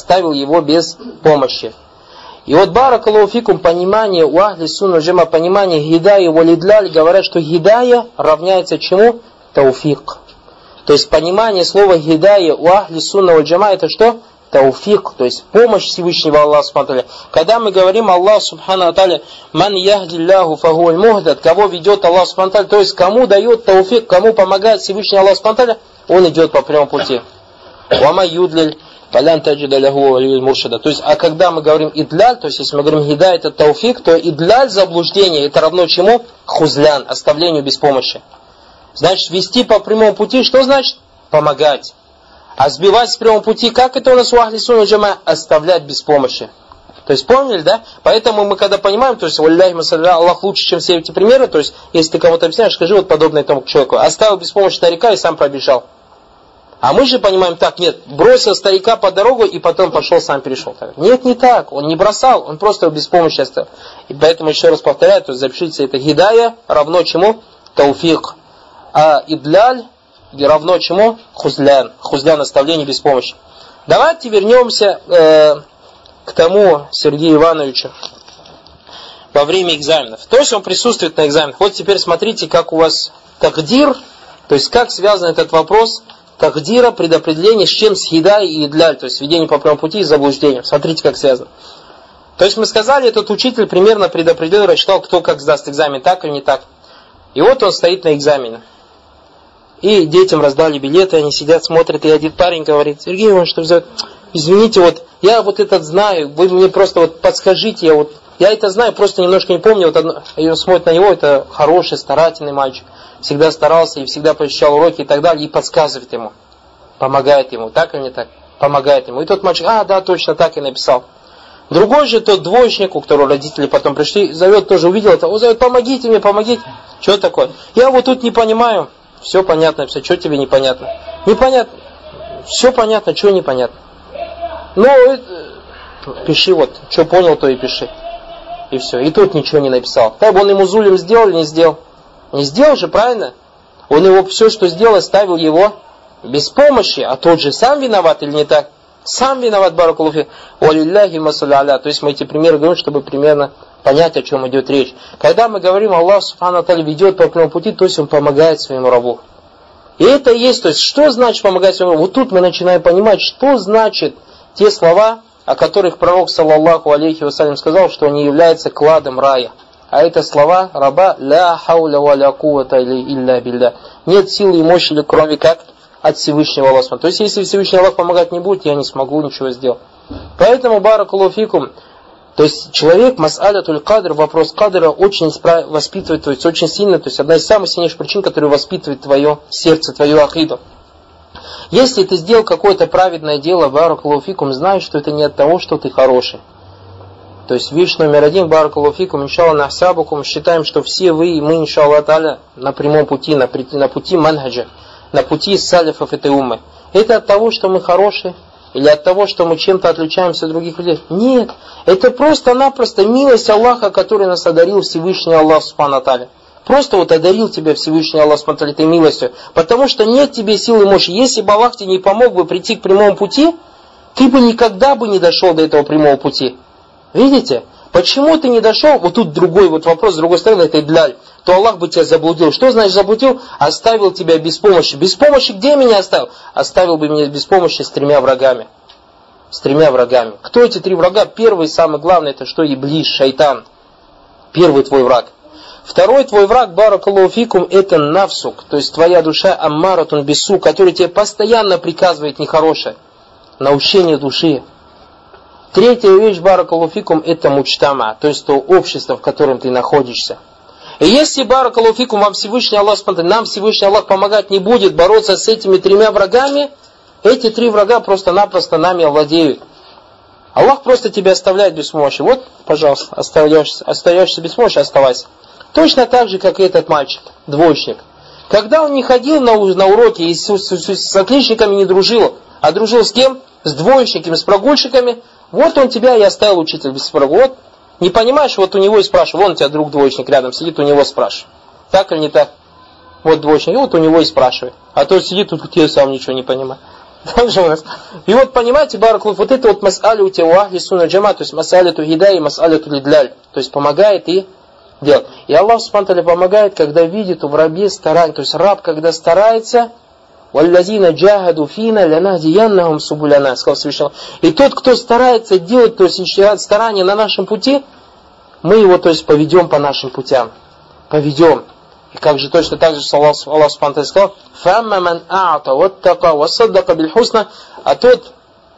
И вот баракаллаху фикум, понимание у ахли сунна джама, понимание гидая валидляль, говорят, что гидая равняется чему? Тауфик. То есть понимание слова гидая у ахли сунна валь джама, это что? Тауфик, то есть помощь Всевышнего Аллаха субхану ва тааля. Когда мы говорим Аллах субхану ва тааля, ман яхдиллаху фагуаль мухдад, кого ведет Аллах субхану ва тааля, то есть кому дает тауфик, кому помогает Всевышний Аллах субхану ва тааля, он идет по прямому пути. Вама юдлиль фалян таджида лаху валиль муршида. То есть, а когда мы говорим идляль, то есть если мы говорим гидай это тауфик, то идляль заблуждение, это равно чему? Хузлян, оставлению без помощи. Значит, вести по прямому пути, что значит? Помогать. А сбивать с прямого пути, как это у нас у ахли сунна джама? Оставлять без помощи. То есть поняли, да? Поэтому мы когда понимаем, то есть валляхи масалля, Аллах лучше, чем все эти примеры, то есть если ты кому-то объясняешь, скажи вот подобное тому человеку. Оставил без помощи старика и сам пробежал. А мы же понимаем так, нет, бросил старика по дорогу и потом пошел, сам перешел. Нет, не так, он не бросал, он просто его без помощи оставил. И поэтому еще раз повторяю, то есть запишите, это гидая равно чему? Тауфик. А идляль равно чему? Хузлян. Хузлян, оставление без помощи. Давайте вернемся к тому Сергею Ивановичу во время экзаменов. То есть он присутствует на экзаменах. Вот теперь смотрите, как у вас тагдир, то есть как связан этот вопрос тагдира, предопределение, с чем? С хидай и идляль, то есть ведение по прямому пути и заблуждением. Смотрите, как связано. То есть мы сказали, этот учитель примерно предопределил, рассчитал, кто как сдаст экзамен, так или не так. И вот он стоит на экзамене. И детям раздали билеты, они сидят, смотрят, и один парень говорит: Сергей Иванович, что взять? Извините, вот я вот этот знаю, вы мне просто вот подскажите, я вот Я это знаю, просто немножко не помню. Вот ее смотрит на него, это хороший, старательный мальчик. Всегда старался и всегда посещал уроки и так далее. И подсказывает ему. Помогает ему. Так или не так? Помогает ему. И тот мальчик, да, точно так и написал. Другой же тот двоечник, у которого родители потом пришли, зовет, тоже увидел это. Он зовет, помогите мне, помогите. Что такое? Я вот тут не понимаю. Все понятно, все. Что тебе непонятно? Непонятно. Все понятно, что непонятно. Ну, пиши вот. Что понял, то и пиши. И все. И тут ничего не написал. Так бы он ему зулим сделал или не сделал? Не сделал же, правильно? Он его все, что сделал, оставил его без помощи. А тот же сам виноват или не так? Сам виноват, баракаллаху. Валилляхи масалля аля. То есть мы эти примеры говорим, чтобы примерно понять, о чем идет речь. Когда мы говорим, Аллах субхану тааля ведет по прямому пути, то есть он помогает своему рабу. И это и есть, то есть что значит помогать своему рабу? Вот тут мы начинаем понимать, что значит те слова, о которых пророк, саллаллаху алейхи вассалям, сказал, что они являются кладом рая. А это слова раба «Ля хауля ва ля кувата илля билля». Нет силы и мощи, кроме как от Всевышнего Аллаха. То есть, если Всевышний Аллах помогать не будет, я не смогу ничего сделать. Поэтому, баракаллаху фикум, то есть человек, мас'алятуль кадр, вопрос кадра очень воспитывает, то есть очень сильно, то есть одна из самых сильнейших причин, которая воспитывает твое сердце, твою акиду. Если ты сделал какое-то праведное дело, баракаллаху фикум, знай, что это не от того, что ты хороший. То есть вещь номер один, баракаллаху фикум, иншалла нахсабукум, считаем, что все вы и мы, иншалла та'аля, на прямом пути, на пути манхаджа, на пути салифов этой уммы. Это от того, что мы хорошие? Или от того, что мы чем-то отличаемся от других людей? Нет. Это просто-напросто милость Аллаха, который нас одарил Всевышний Аллах субхану тааля. Просто вот одарил тебя Всевышний Аллах субхану тааля этой милостью. Потому что нет тебе силы и мощи. Если бы Аллах тебе не помог бы прийти к прямому пути, ты бы никогда бы не дошел до этого прямого пути. Видите? Почему ты не дошел? Вот тут другой вот вопрос, с другой стороны, это идляль. То Аллах бы тебя заблудил. Что значит заблудил? Оставил тебя без помощи. Без помощи где меня оставил? Оставил бы меня без помощи с 3 врагами. С 3 врагами. Кто эти 3 врага? Первый, самый главный, это что? Иблис, шайтан. Первый твой враг. Второй твой враг, баракаллаху фикум, это нафсук. То есть твоя душа аммаратун бису, который тебе постоянно приказывает нехорошее. Научение души. Третья вещь, баракаллаху фикум, это мучтама. То есть то общество, в котором ты находишься. И если, баракаллаху фикум, нам Всевышний Аллах помогать не будет бороться с этими 3 врагами, эти 3 врага просто-напросто нами овладеют. Аллах просто тебя оставляет без помощи. Вот, пожалуйста, остаешься без помощи, оставайся. Точно так же, как и этот мальчик, двоечник. Когда он не ходил на уроки и с отличниками не дружил, а дружил с кем? С двоечниками, с прогульщиками. Вот он тебя и оставил, учитель, без прогул. Вот, не понимаешь, вот у него и спрашивай. Вон у тебя друг двоечник рядом сидит, у него спрашивай. Так или не так? Вот двоечник, и вот у него и спрашивай. А то сидит тут, я сам ничего не понимаю. Так же у нас. И вот понимаете, баракаллаху, вот это вот мас'алю у ахли сунна джама, то есть мас'алю ту хидай и мас'алю ту лидляль. То есть помогает и делает. И Аллах субхану тааля помогает, когда видит в рабе старание. То есть раб, когда старается, «Валлазина джахаду фина ланахдияннахум субуляна», сказал Всевышний. И тот, кто старается делать, то есть старание на нашем пути, мы его, то есть, поведем по нашим путям. Поведем. И как же точно так же Аллах субхану тааля сказал, «Фамма ман а'та ваттака вассаддака бильхусна», а тот,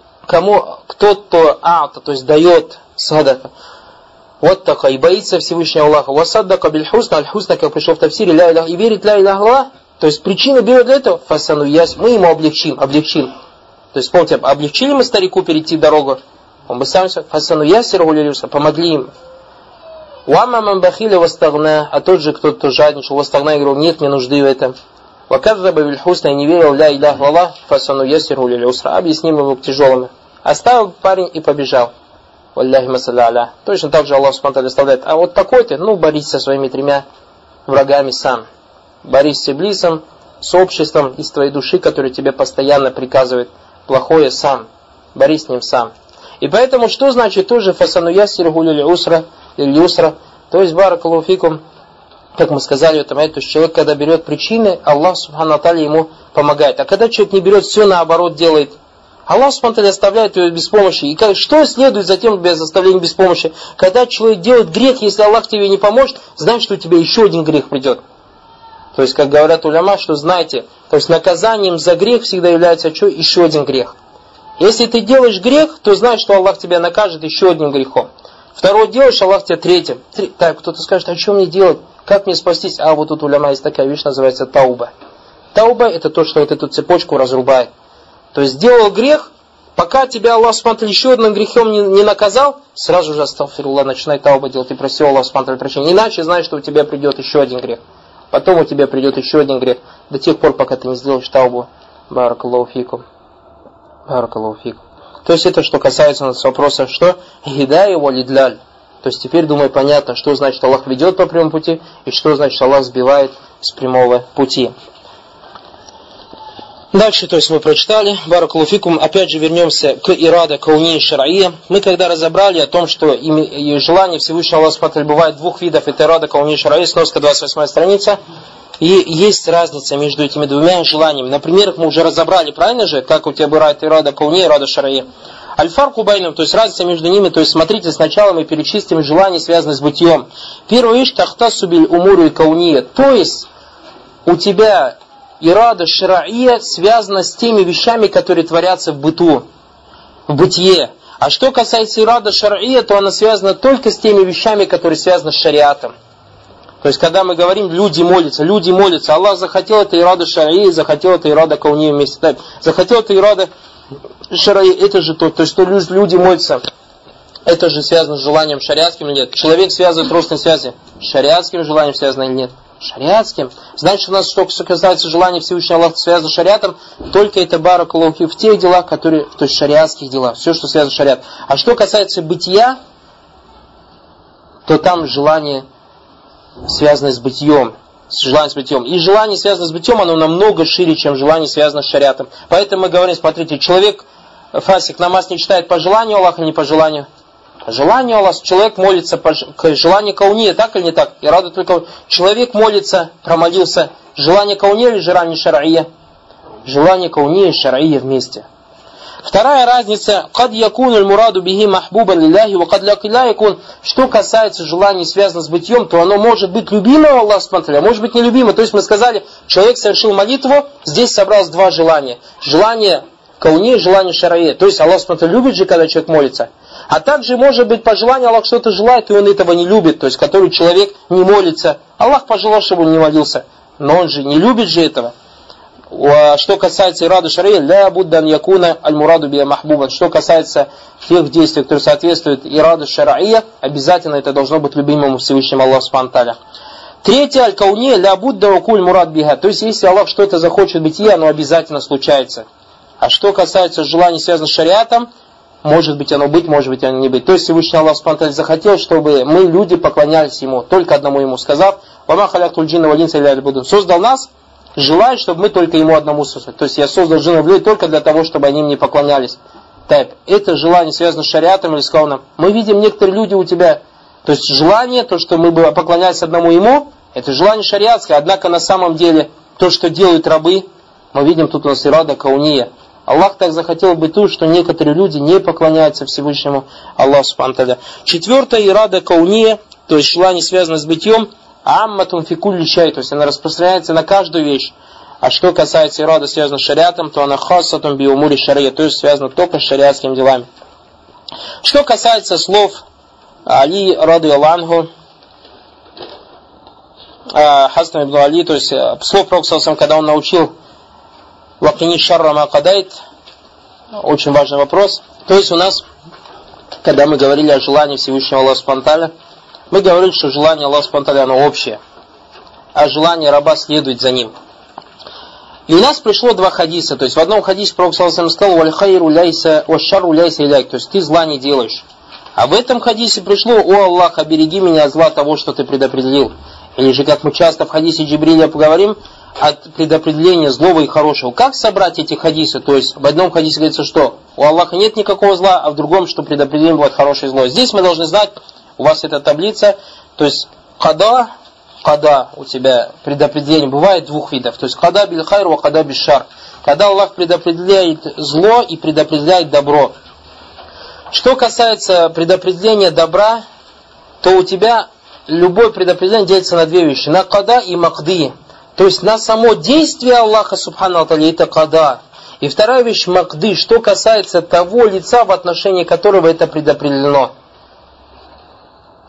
кто а'та, то есть дает садака, вот такая, и боится Всевышнего Аллаха. Вассаддака бильхусна, аль-хусна, как пришел в тафсире, ля илях, и верит ля илях Аллах. То есть причина берет для этого, фасану яс, мы ему облегчим. То есть помните, облегчили мы старику перейти дорогу, он бы сам сказал, фасану ясир гулялюса, помогли им. Уамма ман бахиля вастагна, а тот же, кто жадничал, вастагна, и говорил, нет мне нужды в этом. Вакадраба бильхусна, и не верил, ля илях Аллах, фасану ясир гулялюса, объясним его тяжелыми. Оставил парень и побежал. Валляхи масалля аля. Точно так же Аллах субхану тааля оставляет. А вот такой-то, борись со своими 3 врагами сам. Борись с иблисом, с обществом из твоей души, который тебе постоянно приказывает плохое сам. Борись с ним сам. И поэтому, что значит тоже фасану яссиру лиль усра, то есть баракаллаху фикум, как мы сказали в этом аяте, то есть человек, когда берет причины, Аллах субхану тааля ему помогает. А когда человек не берет, все наоборот делает, Аллах субхану тааля оставляет его без помощи. И что следует за тем без оставления без помощи? Когда человек делает грех, если Аллах тебе не поможет, знай, что у тебя еще один грех придет. То есть, как говорят уляма, что знаете, то есть наказанием за грех всегда является что? Еще один грех. Если ты делаешь грех, то знай, что Аллах тебя накажет еще одним грехом. Второе делаешь, Аллах тебе третье. Так, кто-то скажет, а что мне делать? Как мне спастись? А вот тут у уляма есть такая вещь, называется тауба. Тауба это то, что вот эту цепочку разрубает. То есть сделал грех, пока тебя Аллах смотрит еще одним грехом не наказал, сразу же астагфируллах, начинай тауба делать и проси Аллах смотрит прощения. Иначе знаешь, что у тебя придет еще один грех. Потом у тебя придет еще один грех. До тех пор, пока ты не сделаешь таубу. Баракаллаху фикум. Баракаллаху фикум. То есть это что касается у нас вопроса, что гидай валидляль. То есть теперь, думаю, понятно, что значит Аллах ведет по прямому пути и что значит Аллах сбивает с прямого пути. Дальше, то есть мы прочитали, баракаллаху фикум, опять же вернемся к ирада кауни шар'ия. Мы когда разобрали о том, что желание Всевышнего Аллаха Субхану бывает двух видов, это ирада кауни шар'ия, сноска 28 страница, и есть разница между этими двумя желаниями. Например, мы уже разобрали, правильно же, как у тебя бывает ирада кауни и ирада шар'ия. Аль-фарку байнум, то есть разница между ними, то есть смотрите, сначала мы перечислим желания, связанные с бытием. Первая вещь, тахтасу биль умуру и кауния, то есть у тебя ирада шар'ия связана с теми вещами, которые творятся в быту, в бытие. А что касается ирада шар'ия, то она связана только с теми вещами, которые связаны с шариатом. То есть, когда мы говорим, люди молятся. Аллах захотел это ирада шар'ия, захотел это ирада кауния вместе. Так, захотел это ирада шар'ия, это же то есть, что люди молятся. Это же связано с желанием шариатским или нет? Человек связывает родственные связи с шариатским желанием связано или нет? Шариатским. Значит, у нас, что касается желания Всевышнего Аллаха, связано с шариатом, только это баракаллаху в тех делах, которые, то есть шариатских делах, все, что связано с шариатом. А что касается бытия, то там желание связано с бытием. И желание, связанное с бытием, оно намного шире, чем желание, связанное с шариатом. Поэтому мы говорим, смотрите, человек, фасик, намаз не читает по желанию Аллаха, не по желанию. По желанию Аллаха. Человек молится по желанию кауния, так или не так? И рада только человек молится, промолился. Желание кауния или желание шар'ия? Желание кауния и шар'ия вместе. Вторая разница, «Кад якуну аль-мураду бихи махбубан лилляхи, ва кад ла якун». Что касается желаний, связанных с бытием, то оно может быть любимым Аллаху субхану ва тааля, может быть нелюбимым. То есть мы сказали, человек совершил молитву, здесь собралось два желания. Желание кауни и желание шар'ия. То есть Аллах субхану ва тааля любит же, когда человек молится. А также может быть по желанию Аллах что-то желает, и он этого не любит. То есть который человек не молится. Аллах пожелал, чтобы он не молился. Но он же не любит же этого. Что касается ирады шар'ия, ля буддан якуна аль-мураду биа махбубан. Что касается тех действий, которые соответствуют ираду шар'ия, обязательно это должно быть любимым Всевышним Аллаху субхану ва тааля. Третье, аль-кауния, ля будда вакуль мурад биха. То есть если Аллах что-то захочет бытие, оно обязательно случается. А что касается желаний, связанных с шариатом, может быть оно быть, может быть оно не быть. То есть Всевышний Аллах субхану ва тааля захотел, чтобы мы, люди, поклонялись Ему, только одному Ему, сказав, «Вама халяктуль джинна валь инса илля ли'будун». Создал нас, желает, чтобы мы только Ему одному служили. То есть я создал джиннов и людей только для того, чтобы они мне поклонялись. Так, это желание связано с шариатом или с кауном. Мы видим, некоторые люди у тебя, то есть желание, то, что мы бы поклонялись одному Ему, это желание шариатское. Однако на самом деле, то, что делают рабы, мы видим тут у нас ирада кауния. Аллах так захотел бы то, что некоторые люди не поклоняются Всевышнему Аллаху субхану ва тааля. Четвертое, ирада кауния, то есть желание, связанное с бытием, амматун фи кулли шай, то есть она распространяется на каждую вещь. А что касается ирада, связанного с шариатом, то она хассатун би умури шария, то есть связана только с шариатскими делами. Что касается слов Али ради Аллаху, Хасан ибн Али, то есть слов Пророка, когда он научил «Вакини шарра ма кадайт», очень важный вопрос. То есть у нас, когда мы говорили о желании Всевышнего Аллаха субхану ва тааля, мы говорили, что желание Аллаха субхану ва тааля, оно общее, а желание раба следует за ним. И у нас пришло два хадиса, то есть в одном хадисе Пророк сказал «Валь хайру ляйса, ва шарру ляйса иляйк», то есть ты зла не делаешь. А в этом хадисе пришло «О Аллах, обереги меня от зла того, что ты предопределил». Или же, как мы часто в хадисе Джибриля поговорим, от предопределения злого и хорошего. Как собрать эти хадисы? То есть в одном хадисе говорится, что у Аллаха нет никакого зла, а в другом, что предопределение бывает хорошее и зло. Здесь мы должны знать, у вас эта таблица, то есть када у тебя предопределение бывает двух видов. То есть када биль хайру, а када биль шар. Когда Аллах предопределяет зло и предопределяет добро. Что касается предопределения добра, то у тебя любое предопределение делится на две вещи. На када и макди. То есть на само действие Аллаха субхану ва тааля, это када. И вторая вещь макди, что касается того лица, в отношении которого это предопределено.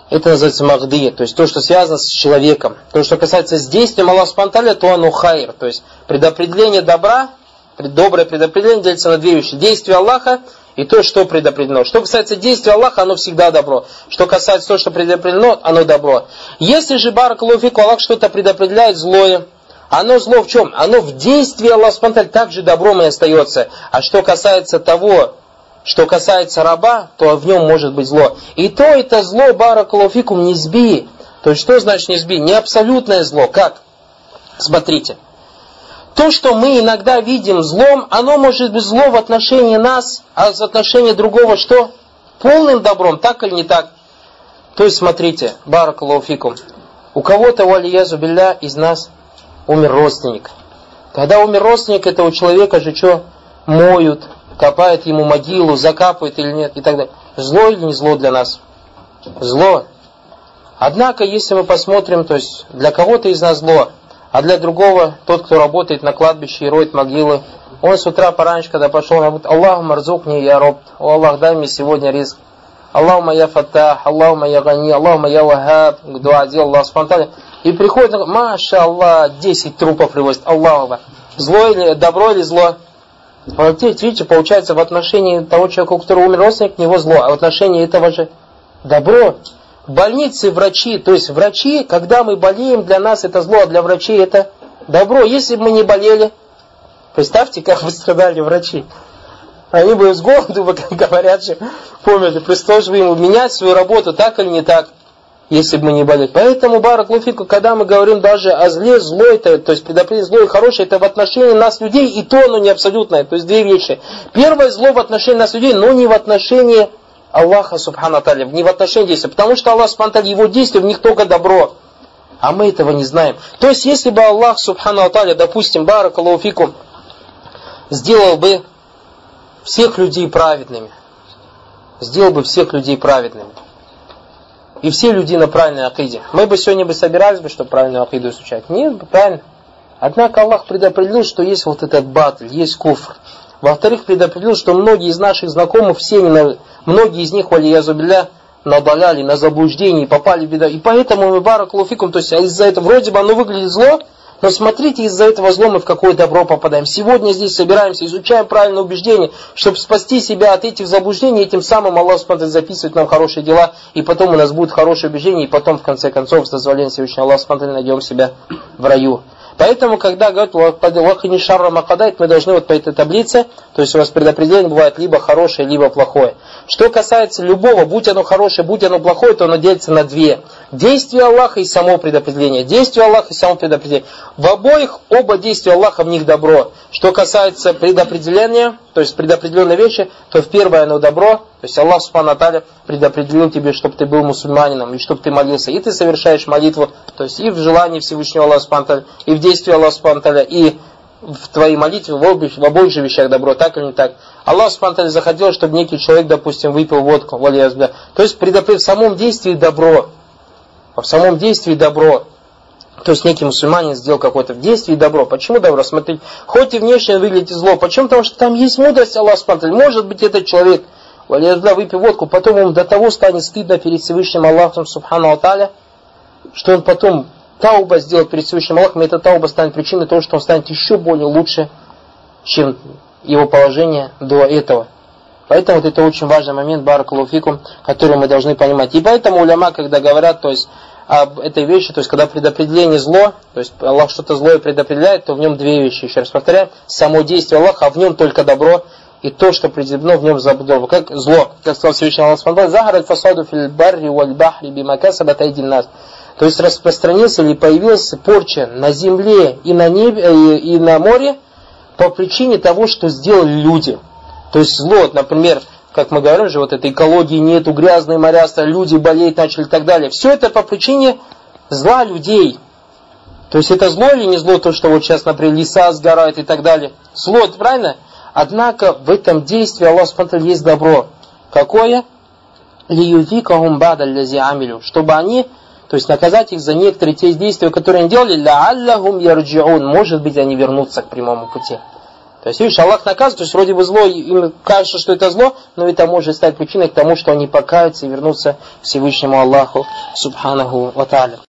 Это называется махди, то есть то, что связано с человеком. То, что касается с действием Аллаха субхану ва тааля, то оно хайр. То есть предопределение добра, доброе предопределение делится на две вещи. Действие Аллаха и то, что предопределено. Что касается действия Аллаха, оно всегда добро. Что касается того, что предопределено, оно добро. Если же, баракаллаху фику, Аллах что-то предопределяет злое, оно зло в чем? Оно в действии Аллаха субхану ва тааля также добром и остается. А что касается того, что касается раба, то в нем может быть зло. И то это зло, баракаллаху фикум, низби. То есть что значит низби? Не абсолютное зло. Как? Смотрите. То, что мы иногда видим злом, оно может быть зло в отношении нас, а в отношении другого что? Полным добром, так или не так? То есть, смотрите, баракаллаху фикум, у кого-то, валиязу билля, из нас умер родственник. Когда умер родственник, этого человека же что? Моют, копают ему могилу, закапывают или нет, и так далее. Зло или не зло для нас? Зло. Однако, если мы посмотрим, то есть, для кого-то из нас зло, а для другого, тот, кто работает на кладбище и роет могилы, он с утра пораньше, когда пошел, он говорит: Аллахумма рзукни я роб, о Аллах, дай мне сегодня ризк. Аллахумма я фаттах, Аллахумма я гани, Аллахумма я вахаб, дуа делал Аллах субхану. И приходит, маша Аллах, 10 трупов привозит, Аллаху. Зло или добро или зло? Вот видите, получается, в отношении того человека, у которого умер родственник, у него зло, а в отношении этого же добро. В больнице врачи, то есть врачи, когда мы болеем, для нас это зло, а для врачей это добро. Если бы мы не болели, представьте, как бы страдали врачи. Они бы с голоду, как говорят же, помните, пришлось бы ему менять свою работу, так или не так, если бы мы не болели. Поэтому, баракаллаху фику, когда мы говорим даже о зле, зло это, то есть предопределение зло и хорошее, это в отношении нас людей, и то оно не абсолютное, то есть две вещи. Первое зло в отношении нас людей, но не в отношении Аллаха субхану ва тааля, не в отношении действия, потому что Аллах субхану ва тааля, его действия в них только добро, а мы этого не знаем. То есть, если бы Аллах субхану ва тааля, допустим, баракаллаху фикум, сделал бы всех людей праведными, и все люди на правильной акиде, мы бы сегодня собирались бы, чтобы правильную акиду изучать? Нет, правильно. Однако Аллах предопределил, что есть вот этот батль, есть куфр. Во-вторых, предопределил, что многие из наших знакомых, многие из них, валиязу билля, надаляли на заблуждение, попали в беду. И поэтому мы, баракаллаху фикум, то есть из-за этого вроде бы оно выглядит зло, но смотрите, из-за этого зла мы в какое добро попадаем. Сегодня здесь собираемся, изучаем правильное убеждение, чтобы спасти себя от этих заблуждений, и тем самым Аллах записывает нам хорошие дела, и потом у нас будет хорошее убеждение, и потом, в конце концов, с дозволения Всевышнего Аллаха найдем себя в раю. Поэтому, когда говорят «Вахини шарра макадайт», мы должны вот по этой таблице, то есть у вас предопределение бывает либо хорошее, либо плохое. Что касается любого, будь оно хорошее, будь оно плохое, то оно делится на две. Действие Аллаха и само предопределение. Действие Аллаха и само предопределение. В обоих оба действия Аллаха в них добро. Что касается предопределения, то есть предопределенной вещи, то в первое оно добро, то есть Аллах субхану ва тааля предопределил тебе, чтобы ты был мусульманином, и чтобы ты молился, и ты совершаешь молитву, то есть и в желании Всевышнего Аллаха субхану ва тааля, и в действии Аллаха субхану ва тааля, и в твоей молитве, в обоих же вещах добро, так или не так. Аллах субхану ва тааля захотел, чтобы некий человек, допустим, выпил водку, то есть в самом действии добро, в самом действии добро. То есть некий мусульманин сделал какое-то в действии добро. Почему добро? Смотрите, хоть и внешне выглядит зло. Почему? Потому что там есть мудрость Аллаха субхану ва тааля. Может быть, этот человек, выпил водку, потом ему до того станет стыдно перед Всевышним Аллахом субхану ва тааля, что он потом тауба сделает перед Всевышним Аллахом, и эта тауба станет причиной того, что он станет еще более лучше, чем его положение до этого. Поэтому вот это очень важный момент, баракаллаху фикум, который мы должны понимать. И поэтому уляма, когда говорят, то есть об этой вещи, то есть когда предопределение зло, то есть Аллах что-то злое предопределяет, то в нем две вещи. Еще раз повторяю, само действие Аллаха, а в нем только добро, и то, что определено в нем за добро. Как зло, как сказал Всевышний Аллах субхану ва тааля, захар аль-фасаду фил барри валь бахри бима касабат айдин нас. То есть распространился или появился порча на земле и на небе, и на море по причине того, что сделали люди. То есть зло, например, как мы говорим же, вот этой экологии нету, грязные моря, люди болеть начали и так далее. Все это по причине зла людей. То есть это зло или не зло, то, что вот сейчас, например, леса сгорают и так далее. Зло, это правильно? Однако в этом действии Аллах субхану ва тааля есть добро. Какое? Лиюзикахум бада аллази амилю. Чтобы они, то есть наказать их за некоторые те действия, которые они делали, лааллахум ярджиун. Может быть, они вернутся к прямому пути. То есть, видишь, Аллах наказывает, то есть вроде бы зло, им кажется, что это зло, но это может стать причиной к тому, что они покаются и вернутся к Всевышнему Аллаху, субханаху ва тааля.